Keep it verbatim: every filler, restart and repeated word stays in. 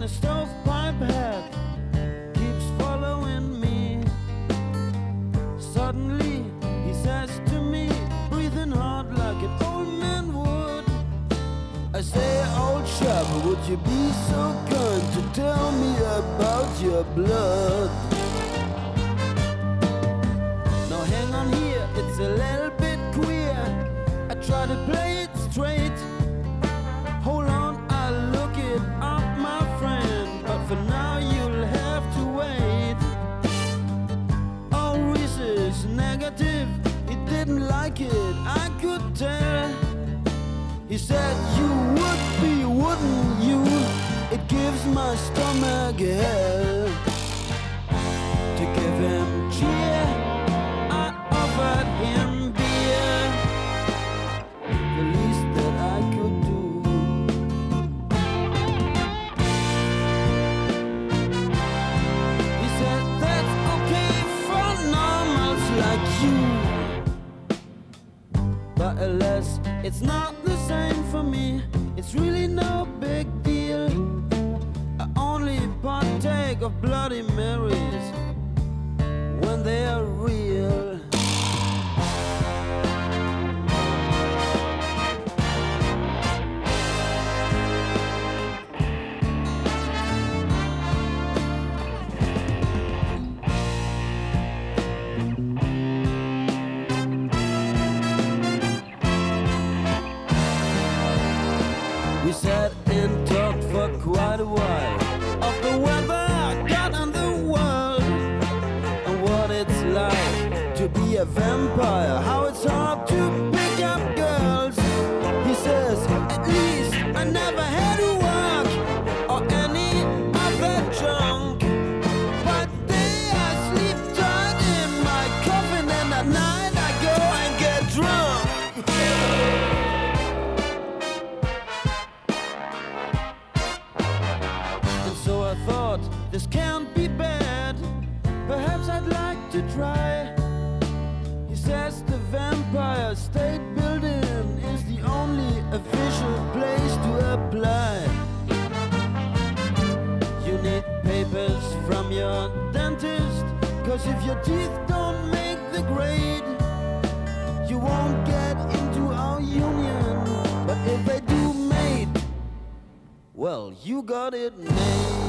stovepipe hat keeps following me. Suddenly he says to me, breathing hard like an old man would. I say, old chap, would you be so kind to tell me about your blood? Now hang on here, it's a little bit queer. I try to play it straight. Hold on, I'll look it up, my friend, but for now you'll have to wait. Oh, Reese is negative, he didn't like it, I could tell. He said, you would be, wouldn't you? It gives my stomach hell. To give him cheer, I offered him beer, the least that I could do. He said, that's okay for normals like you, but alas, it's not the same for me. It's really no big deal. I only partake of Bloody Marys when they are real. We sat and talked for quite a while of the weather, God and the world, and what it's like to be a vampire, how it's hard to pick up girls. He says, at least I never had to work or any other junk, but day I sleep tight in my coffin and at night I go and get drunk. So I thought, this can't be bad, perhaps I'd like to try. He says the Vampire State Building is the only official place to apply. You need papers from your dentist, cause if your teeth don't make the grade, you won't get into our union. But if they do, mate, well, you got it made.